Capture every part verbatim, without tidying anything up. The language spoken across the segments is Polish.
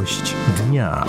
Gość dnia.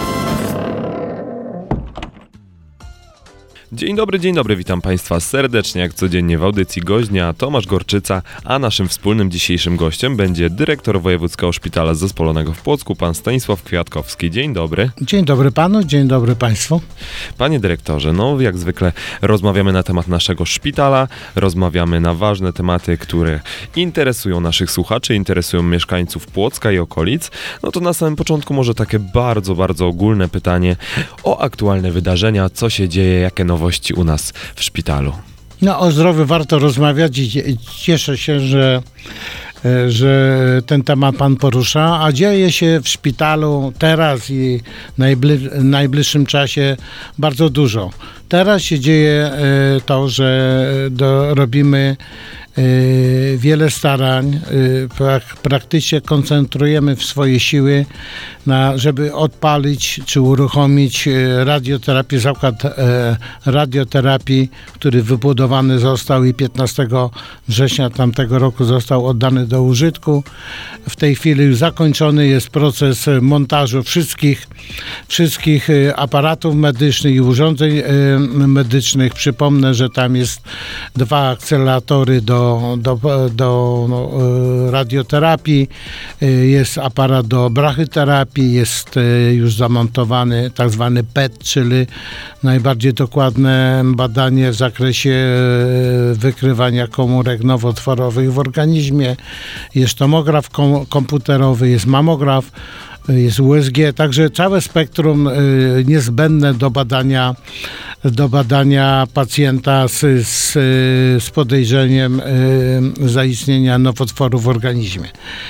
Dzień dobry, dzień dobry, witam Państwa serdecznie, jak codziennie w audycji Gość Dnia, Tomasz Gorczyca, a naszym wspólnym dzisiejszym gościem będzie dyrektor Wojewódzkiego Szpitala Zespolonego w Płocku, pan Stanisław Kwiatkowski. Dzień dobry. Dzień dobry panu, dzień dobry państwu. Panie dyrektorze, no jak zwykle rozmawiamy na temat naszego szpitala, rozmawiamy na ważne tematy, które interesują naszych słuchaczy, interesują mieszkańców Płocka i okolic. No to na samym początku może takie bardzo, bardzo ogólne pytanie o aktualne wydarzenia, co się dzieje, jakie nowości u nas w szpitalu. No o zdrowiu warto rozmawiać i cieszę się, że, że ten temat pan porusza, a dzieje się w szpitalu teraz i w najbliższym czasie bardzo dużo. Teraz się dzieje to, że do, robimy wiele starań, praktycznie koncentrujemy w swoje siły, na, żeby odpalić czy uruchomić radioterapię, zakład radioterapii, który wybudowany został i piętnastego września tamtego roku został oddany do użytku. W tej chwili już zakończony jest proces montażu wszystkich, wszystkich aparatów medycznych i urządzeń medycznych. Przypomnę, że tam jest dwa akceleratory do Do, do no, radioterapii, jest aparat do brachyterapii, jest już zamontowany tak zwany P E T, czyli najbardziej dokładne badanie w zakresie wykrywania komórek nowotworowych w organizmie, jest tomograf kom- komputerowy, jest mamograf, jest U S G, także całe spektrum y, niezbędne do badania, do badania pacjenta z, z, z podejrzeniem y, zaistnienia nowotworu w organizmie.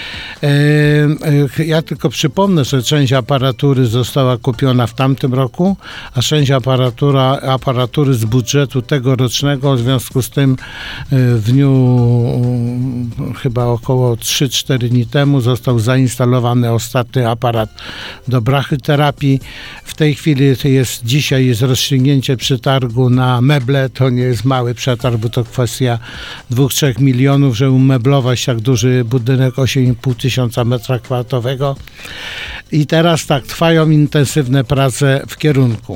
Ja tylko przypomnę, że część aparatury została kupiona w tamtym roku, a część aparatura, aparatury z budżetu tegorocznego, w związku z tym w dniu chyba około trzy cztery dni temu został zainstalowany ostatni aparat do brachyterapii. W tej chwili jest, dzisiaj jest rozstrzygnięcie przetargu na meble, to nie jest mały przetarg, bo to kwestia dwóch trzech milionów, żeby umeblować tak duży budynek, osiem i pół tysiąca metra kwadratowego. I teraz tak, trwają intensywne prace w kierunku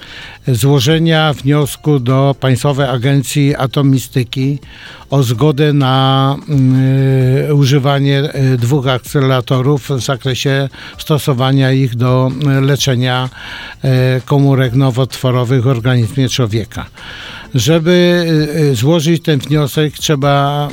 złożenia wniosku do Państwowej Agencji Atomistyki o zgodę na y, używanie y, dwóch akceleratorów w zakresie stosowania ich do y, leczenia y, komórek nowotworowych w organizmie człowieka. Żeby y, złożyć ten wniosek, trzeba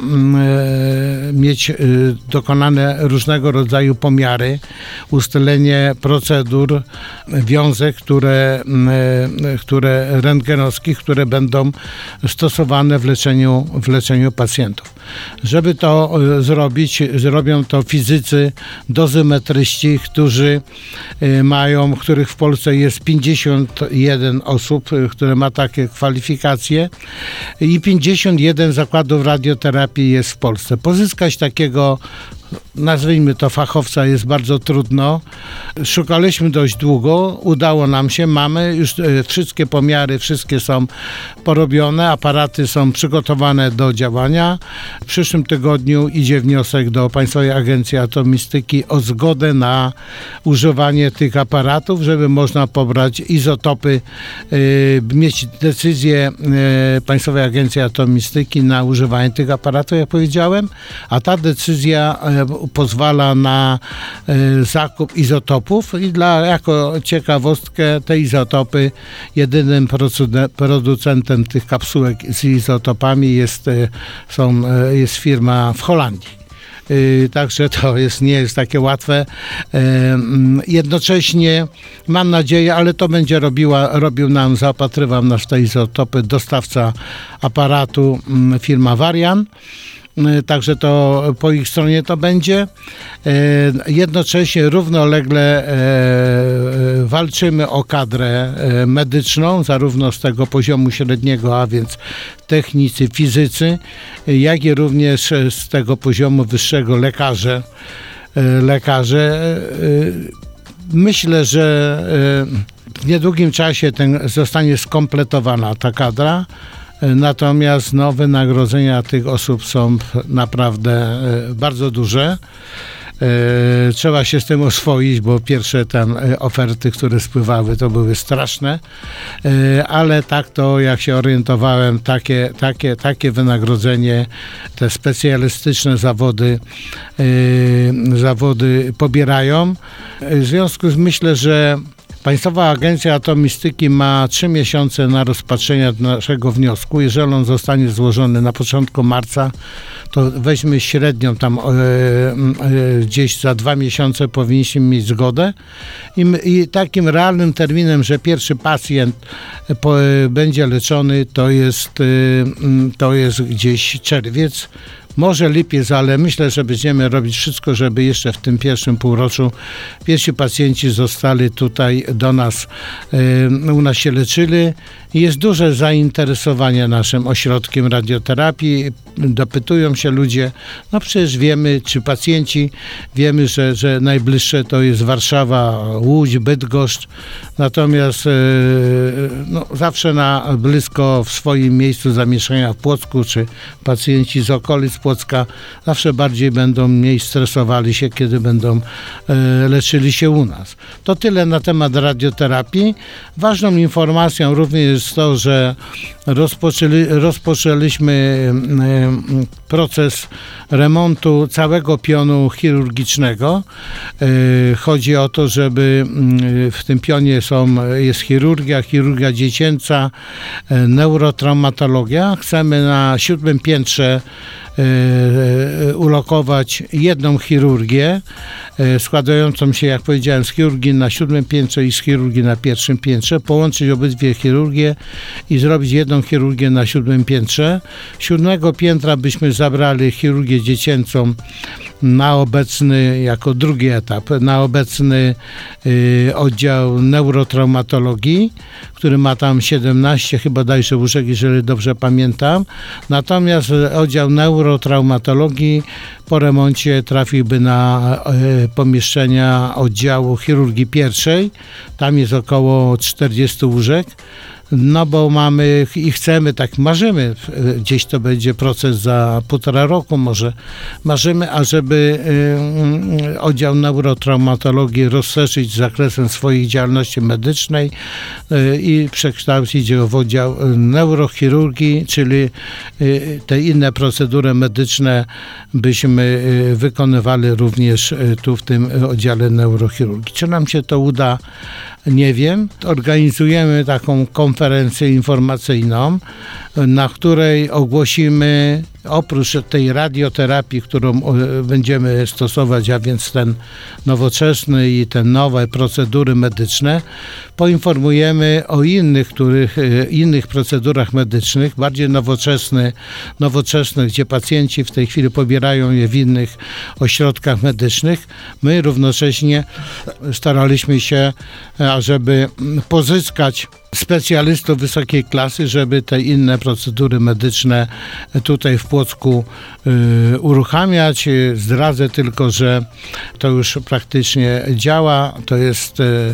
y, mieć y, dokonane różnego rodzaju pomiary, ustalenie procedur, wiązek, które, y, które rentgenowskich, które będą stosowane w leczeniu, w leczeniu pacjentów. Żeby to y, zrobić, zrobią to fizycy, dozymetryści, którzy y, mają, których w Polsce jest pięćdziesiąt jeden osób, y, które ma takie kwalifikacje, i pięćdziesiąt jeden zakładów radioterapii jest w Polsce. Pozyskać takiego, nazwijmy to, fachowca jest bardzo trudno. Szukaliśmy dość długo, udało nam się, mamy już wszystkie pomiary, wszystkie są porobione, aparaty są przygotowane do działania. W przyszłym tygodniu idzie wniosek do Państwowej Agencji Atomistyki o zgodę na używanie tych aparatów, żeby można pobrać izotopy, yy, mieć decyzję yy, Państwowej Agencji Atomistyki na używanie tych aparatów, jak powiedziałem, a ta decyzja yy, pozwala na y, zakup izotopów i dla, jako ciekawostkę, te izotopy, jedynym producentem tych kapsułek z izotopami jest, y, są, y, jest firma w Holandii. Yy, także to jest, nie jest takie łatwe. Yy, jednocześnie mam nadzieję, ale to będzie robiła, robił nam, zaopatrywał nas w te izotopy dostawca aparatu, yy, firma Varian. Także to po ich stronie to będzie. Jednocześnie równolegle walczymy o kadrę medyczną, zarówno z tego poziomu średniego, a więc technicy, fizycy, jak i również z tego poziomu wyższego lekarze. Lekarze. Myślę, że w niedługim czasie ten, zostanie skompletowana ta kadra. Natomiast no, wynagrodzenia tych osób są naprawdę bardzo duże. E, trzeba się z tym oswoić, bo pierwsze tam e, oferty, które spływały, to były straszne, e, ale tak to, jak się orientowałem, takie, takie, takie wynagrodzenie, te specjalistyczne zawody, e, zawody pobierają. W związku z myślę, że Państwowa Agencja Atomistyki ma trzy miesiące na rozpatrzenie naszego wniosku. Jeżeli on zostanie złożony na początku marca, to weźmy średnią tam e, e, gdzieś za dwa miesiące powinniśmy mieć zgodę. I, i takim realnym terminem, że pierwszy pacjent po, e, będzie leczony, to jest, e, to jest gdzieś czerwiec. Może lipiec, ale myślę, że będziemy robić wszystko, żeby jeszcze w tym pierwszym półroczu pierwsi pacjenci zostali tutaj do nas, y, u nas się leczyli. Jest duże zainteresowanie naszym ośrodkiem radioterapii. Dopytują się ludzie, no przecież wiemy, czy pacjenci, wiemy, że, że najbliższe to jest Warszawa, Łódź, Bydgoszcz, natomiast y, no, zawsze na blisko w swoim miejscu zamieszkania w Płocku, czy pacjenci z okolic Płocka zawsze bardziej będą mniej stresowali się, kiedy będą e, leczyli się u nas. To tyle na temat radioterapii. Ważną informacją również jest to, że rozpoczęli, rozpoczęliśmy e, proces remontu całego pionu chirurgicznego. E, chodzi o to, żeby w tym pionie są, jest chirurgia, chirurgia dziecięca, e, neurotraumatologia. Chcemy na siódmym piętrze ulokować jedną chirurgię składającą się, jak powiedziałem, z chirurgii na siódmym piętrze i z chirurgii na pierwszym piętrze, połączyć obydwie chirurgie i zrobić jedną chirurgię na siódmym piętrze. Z siódmego piętra byśmy zabrali chirurgię dziecięcą na obecny, jako drugi etap, na obecny y, oddział neurotraumatologii, który ma tam siedemnaście chyba dajże łóżek, jeżeli dobrze pamiętam. Natomiast oddział neurotraumatologii po remoncie trafiłby na y, pomieszczenia oddziału chirurgii pierwszej. Tam jest około czterdzieści łóżek. No bo mamy i chcemy, tak marzymy, gdzieś to będzie proces za półtora roku może, marzymy, ażeby y, oddział neurotraumatologii rozszerzyć zakresem swojej działalności medycznej y, i przekształcić go w oddział neurochirurgii, czyli y, te inne procedury medyczne byśmy y, wykonywali również y, tu w tym oddziale neurochirurgii. Czy nam się to uda? Nie wiem. Organizujemy taką konferencję informacyjną, na której ogłosimy, oprócz tej radioterapii, którą będziemy stosować, a więc ten nowoczesny i te nowe procedury medyczne, poinformujemy o innych, których, innych procedurach medycznych, bardziej nowoczesnych, nowoczesnych, gdzie pacjenci w tej chwili pobierają je w innych ośrodkach medycznych. My równocześnie staraliśmy się, ażeby pozyskać specjalistów wysokiej klasy, żeby te inne procedury medyczne tutaj w Płocku y, uruchamiać. Zdradzę tylko, że to już praktycznie działa. To jest y,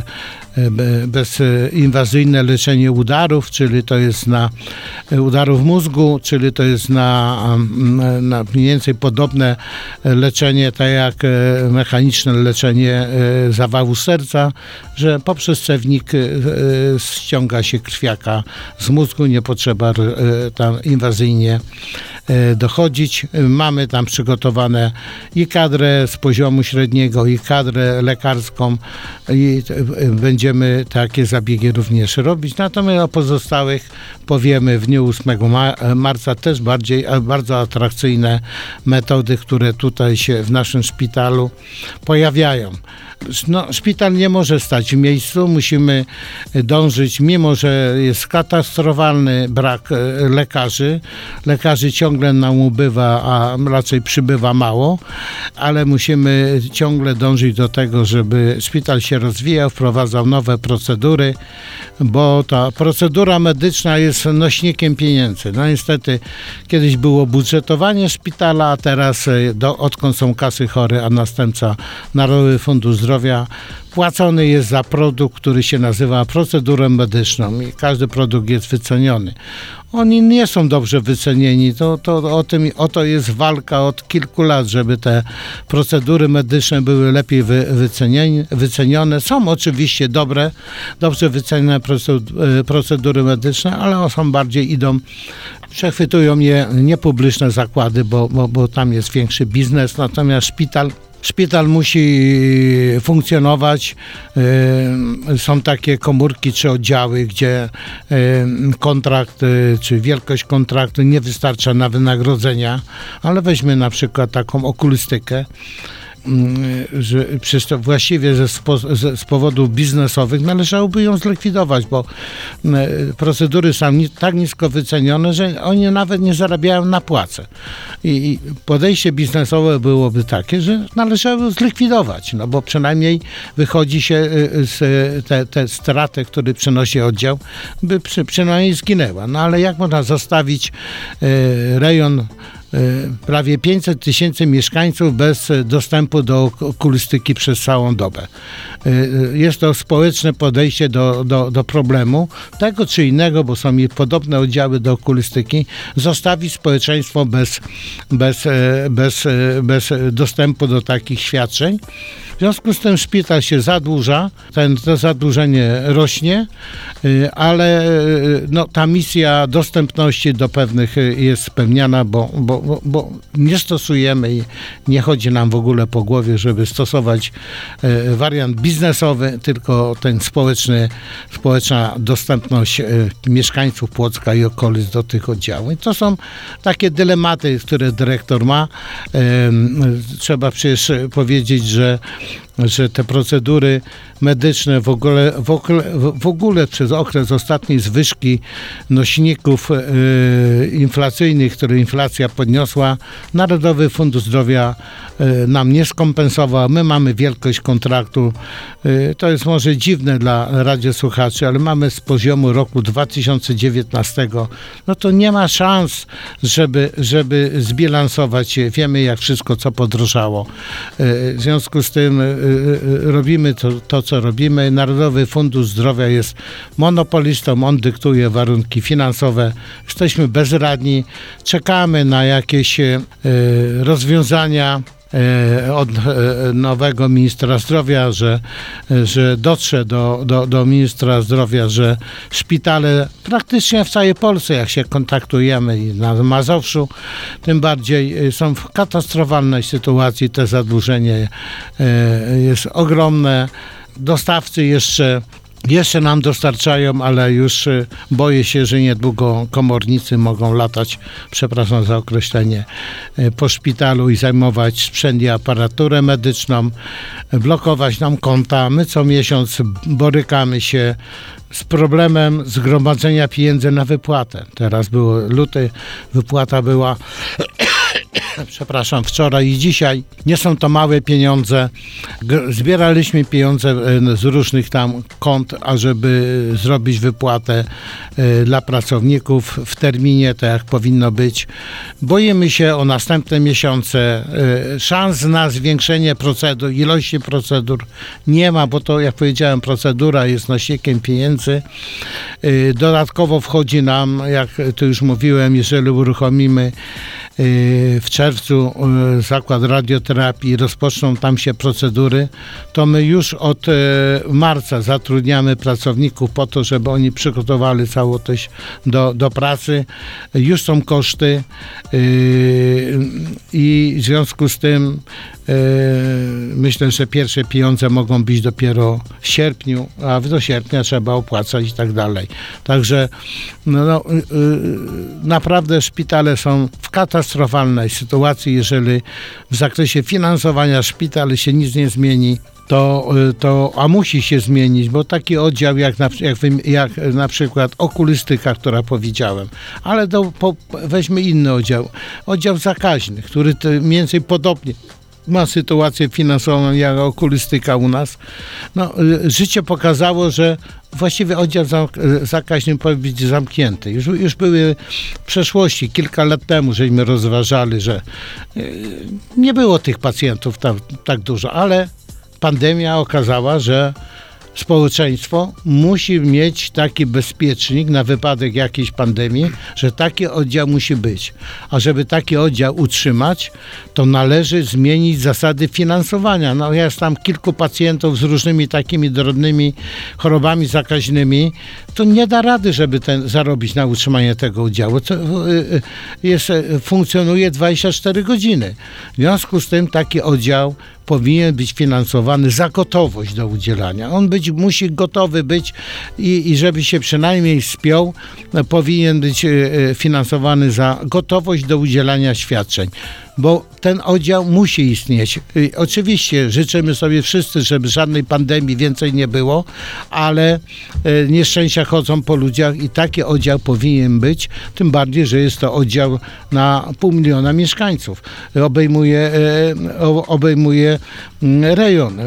bezinwazyjne leczenie udarów, czyli to jest na udarów mózgu, czyli to jest na, na mniej więcej podobne leczenie, tak jak mechaniczne leczenie zawału serca, że poprzez cewnik ściąga się krwiaka z mózgu, nie potrzeba tam inwazyjnie dochodzić. Mamy tam przygotowane i kadrę z poziomu średniego, i kadrę lekarską i będziemy takie zabiegi również robić. Natomiast o pozostałych powiemy w dniu ósmego marca. Też bardziej, bardzo atrakcyjne metody, które tutaj się w naszym szpitalu pojawiają. No, szpital nie może stać w miejscu, musimy dążyć, mimo że jest katastrofalny brak lekarzy. Lekarzy ciągle nam ubywa, a raczej przybywa mało, ale musimy ciągle dążyć do tego, żeby szpital się rozwijał, wprowadzał nowe procedury, bo ta procedura medyczna jest nośnikiem pieniędzy. No niestety kiedyś było budżetowanie szpitala, a teraz do, odkąd są kasy chore, a następca Narodowy Fundusz Zdrowia Zdrowia płacony jest za produkt, który się nazywa procedurą medyczną i każdy produkt jest wyceniony. Oni nie są dobrze wycenieni. To, to, o, tym, o to jest walka od kilku lat, żeby te procedury medyczne były lepiej wy, wycenieni, wycenione. Są oczywiście dobre, dobrze wycenione procedury medyczne, ale one są bardziej idą, przechwytują je niepubliczne zakłady, bo, bo, bo tam jest większy biznes, natomiast szpital Szpital musi funkcjonować. Są takie komórki czy oddziały, gdzie kontrakt czy wielkość kontraktu nie wystarcza na wynagrodzenia, ale weźmy na przykład taką okulistykę, że przecież to właściwie ze spo, ze, z powodów biznesowych należałoby ją zlikwidować, bo procedury są ni, tak nisko wycenione, że oni nawet nie zarabiają na płacę. I, i podejście biznesowe byłoby takie, że należało zlikwidować, no bo przynajmniej wychodzi się z te, te straty, które przynosi oddział, by przy, przynajmniej zginęła. No ale jak można zostawić e, rejon prawie pięćset tysięcy mieszkańców bez dostępu do okulistyki przez całą dobę. Jest to społeczne podejście do, do, do problemu, tego czy innego, bo są i podobne oddziały do okulistyki, zostawi społeczeństwo bez, bez, bez, bez dostępu do takich świadczeń. W związku z tym szpital się zadłuża, ten, to zadłużenie rośnie, ale no, ta misja dostępności do pewnych jest spełniana, bo, bo, bo, bo nie stosujemy i nie chodzi nam w ogóle po głowie, żeby stosować wariant biznesowy, tylko ten społeczny, społeczna dostępność mieszkańców Płocka i okolic do tych oddziałów. I to są takie dylematy, które dyrektor ma. Trzeba przecież powiedzieć, że że te procedury medyczne w ogóle, w ogóle, w ogóle przez okres ostatniej zwyżki nośników yy, inflacyjnych, które inflacja podniosła, Narodowy Fundusz Zdrowia yy, nam nie skompensował. My mamy wielkość kontraktu. Yy, to jest może dziwne dla radiosłuchaczy, ale mamy z poziomu roku dwa tysiące dziewiętnastego. No to nie ma szans, żeby, żeby zbilansować. Wiemy, jak wszystko, co podrożało. Yy, w związku z tym yy, robimy to, to, co robimy. Narodowy Fundusz Zdrowia jest monopolistą, on dyktuje warunki finansowe. Jesteśmy bezradni, czekamy na jakieś e, rozwiązania od nowego ministra zdrowia, że, że dotrze do, do, do ministra zdrowia, że szpitale praktycznie w całej Polsce, jak się kontaktujemy i na Mazowszu, tym bardziej są w katastrofalnej sytuacji. To zadłużenie jest ogromne. Dostawcy jeszcze Jeszcze nam dostarczają, ale już boję się, że niedługo komornicy mogą latać, przepraszam za określenie, po szpitalu i zajmować sprzęt i aparaturę medyczną, blokować nam konta. My co miesiąc borykamy się z problemem zgromadzenia pieniędzy na wypłatę. Teraz było luty, wypłata była przepraszam, wczoraj i dzisiaj. Nie są to małe pieniądze. Zbieraliśmy pieniądze z różnych tam kont, ażeby zrobić wypłatę dla pracowników w terminie, tak jak powinno być. Boimy się o następne miesiące. Szans na zwiększenie procedur, ilości procedur nie ma, bo to, jak powiedziałem, procedura jest nośnikiem pieniędzy. Dodatkowo wchodzi nam, jak tu już mówiłem, jeżeli uruchomimy w czerwcu zakład radioterapii, rozpoczną tam się procedury, to my już od marca zatrudniamy pracowników po to, żeby oni przygotowali całość do, do pracy. Już są koszty i w związku z tym myślę, że pierwsze pieniądze mogą być dopiero w sierpniu, a do sierpnia trzeba opłacać i tak dalej. Także no, no, naprawdę szpitale są w katastrofalnej sytuacji. Jeżeli w zakresie finansowania szpitali się nic nie zmieni, to, to, a musi się zmienić, bo taki oddział jak na, jak, jak na przykład okulistyka, która powiedziałem, ale do, po, weźmy inny oddział, oddział zakaźny, który mniej więcej podobnie ma sytuację finansową jak okulistyka u nas. No, życie pokazało, że właściwie oddział zakaźny powinien być zamknięty. Już, już były w przeszłości, kilka lat temu, żeśmy rozważali, że nie było tych pacjentów tak, tak dużo, ale pandemia okazała, że społeczeństwo musi mieć taki bezpiecznik na wypadek jakiejś pandemii, że taki oddział musi być. A żeby taki oddział utrzymać, to należy zmienić zasady finansowania. No jest tam kilku pacjentów z różnymi takimi drobnymi chorobami zakaźnymi, to nie da rady, żeby ten, zarobić na utrzymanie tego oddziału. To jest, funkcjonuje dwadzieścia cztery godziny. W związku z tym taki oddział powinien być finansowany za gotowość do udzielania. On być, musi gotowy być i, i żeby się przynajmniej spiął, powinien być finansowany za gotowość do udzielania świadczeń. Bo ten oddział musi istnieć. Oczywiście życzymy sobie wszyscy, żeby żadnej pandemii więcej nie było, ale nieszczęścia chodzą po ludziach i taki oddział powinien być, tym bardziej, że jest to oddział na pół miliona mieszkańców. Obejmuje, obejmuje rejon.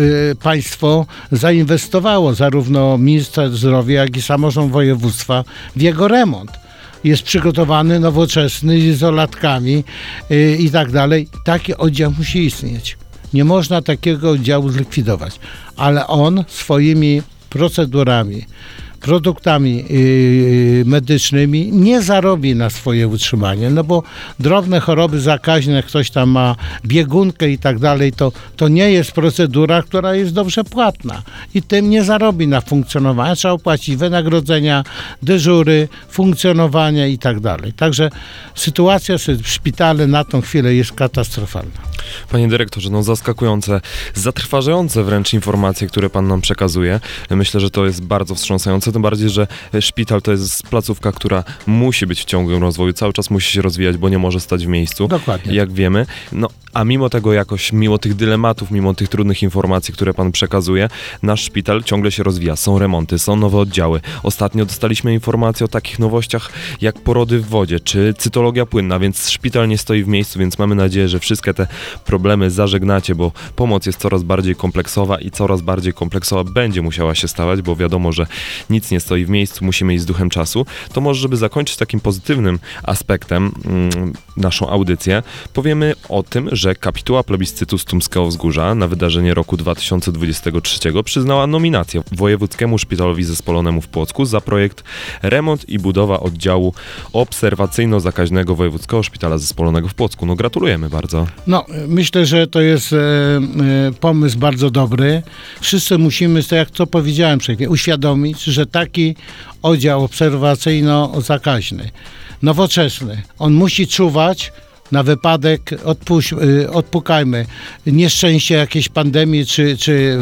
Państwo zainwestowało, zarówno minister zdrowia, jak i samorząd województwa w jego remont. Jest przygotowany, nowoczesny, z izolatkami yy, i tak dalej. Taki oddział musi istnieć. Nie można takiego oddziału zlikwidować, ale on swoimi procedurami, produktami yy, medycznymi nie zarobi na swoje utrzymanie, no bo drobne choroby zakaźne, ktoś tam ma biegunkę i tak dalej, to, to nie jest procedura, która jest dobrze płatna i tym nie zarobi na funkcjonowanie. Trzeba opłacić wynagrodzenia, dyżury, funkcjonowanie i tak dalej. Także sytuacja w szpitalu na tą chwilę jest katastrofalna. Panie dyrektorze, no zaskakujące, zatrważające wręcz informacje, które pan nam przekazuje. Myślę, że to jest bardzo wstrząsające, tym bardziej, że szpital to jest placówka, która musi być w ciągłym rozwoju, cały czas musi się rozwijać, bo nie może stać w miejscu. Dokładnie. Jak wiemy. No, a mimo tego jakoś, mimo tych dylematów, mimo tych trudnych informacji, które pan przekazuje, nasz szpital ciągle się rozwija. Są remonty, są nowe oddziały. Ostatnio dostaliśmy informacje o takich nowościach jak porody w wodzie, czy cytologia płynna, więc szpital nie stoi w miejscu, więc mamy nadzieję, że wszystkie te problemy zażegnacie, bo pomoc jest coraz bardziej kompleksowa i coraz bardziej kompleksowa będzie musiała się stawać, bo wiadomo, że nic nie stoi w miejscu, musimy iść z duchem czasu. To może, żeby zakończyć takim pozytywnym aspektem mm, naszą audycję, powiemy o tym, że kapituła plebiscytu Stumskiego Wzgórza na wydarzenie roku dwa tysiące dwudziestego trzeciego przyznała nominację Wojewódzkiemu Szpitalowi Zespolonemu w Płocku za projekt Remont i budowa oddziału obserwacyjno-zakaźnego Wojewódzkiego Szpitala Zespolonego w Płocku. No gratulujemy bardzo. No, myślę, że to jest e, e, pomysł bardzo dobry. Wszyscy musimy, to jak to powiedziałem wcześniej, uświadomić, że taki oddział obserwacyjno-zakaźny, nowoczesny, on musi czuwać na wypadek, odpuś, odpukajmy, nieszczęście jakiejś pandemii, czy, czy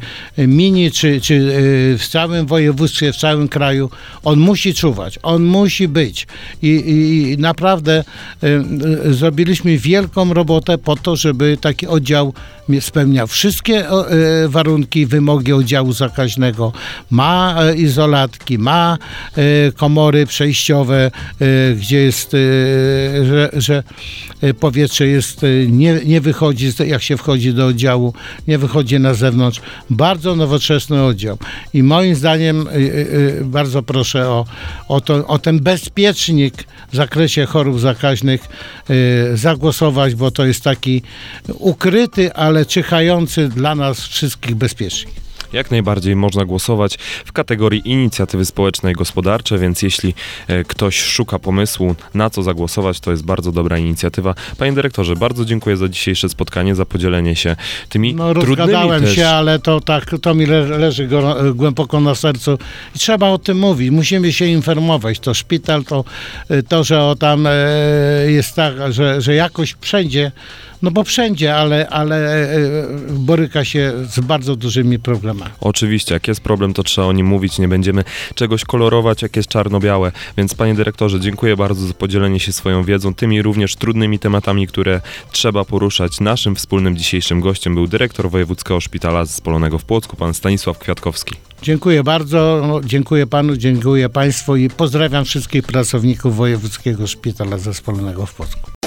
mini, czy, czy w całym województwie, w całym kraju, on musi czuwać, on musi być. I, i naprawdę y, zrobiliśmy wielką robotę po to, żeby taki oddział spełniał wszystkie y, warunki, wymogi oddziału zakaźnego. Ma y, izolatki, ma y, komory przejściowe, y, gdzie jest, y, że, że powietrze jest, nie, nie wychodzi, jak się wchodzi do oddziału, nie wychodzi na zewnątrz. Bardzo nowoczesny oddział. I moim zdaniem y, y, bardzo proszę o, o, to, o ten bezpiecznik w zakresie chorób zakaźnych y, zagłosować, bo to jest taki ukryty, ale czyhający dla nas wszystkich bezpiecznik. Jak najbardziej można głosować w kategorii inicjatywy społeczne i gospodarcze, więc jeśli e, ktoś szuka pomysłu, na co zagłosować, to jest bardzo dobra inicjatywa. Panie dyrektorze, bardzo dziękuję za dzisiejsze spotkanie, za podzielenie się tymi no, trudnymi rozgadałem też... się, ale to tak, to mi le, leży go, głęboko na sercu i trzeba o tym mówić. Musimy się informować. To szpital, to, to że o tam e, jest tak, że, że jakoś wszędzie, no bo wszędzie, ale, ale e, boryka się z bardzo dużymi problemami. Oczywiście, jak jest problem, to trzeba o nim mówić, nie będziemy czegoś kolorować, jak jest czarno-białe. Więc panie dyrektorze, dziękuję bardzo za podzielenie się swoją wiedzą, tymi również trudnymi tematami, które trzeba poruszać. Naszym wspólnym dzisiejszym gościem był dyrektor Wojewódzkiego Szpitala Zespolonego w Płocku, pan Stanisław Kwiatkowski. Dziękuję bardzo, no, dziękuję panu, dziękuję państwu i pozdrawiam wszystkich pracowników Wojewódzkiego Szpitala Zespolonego w Płocku.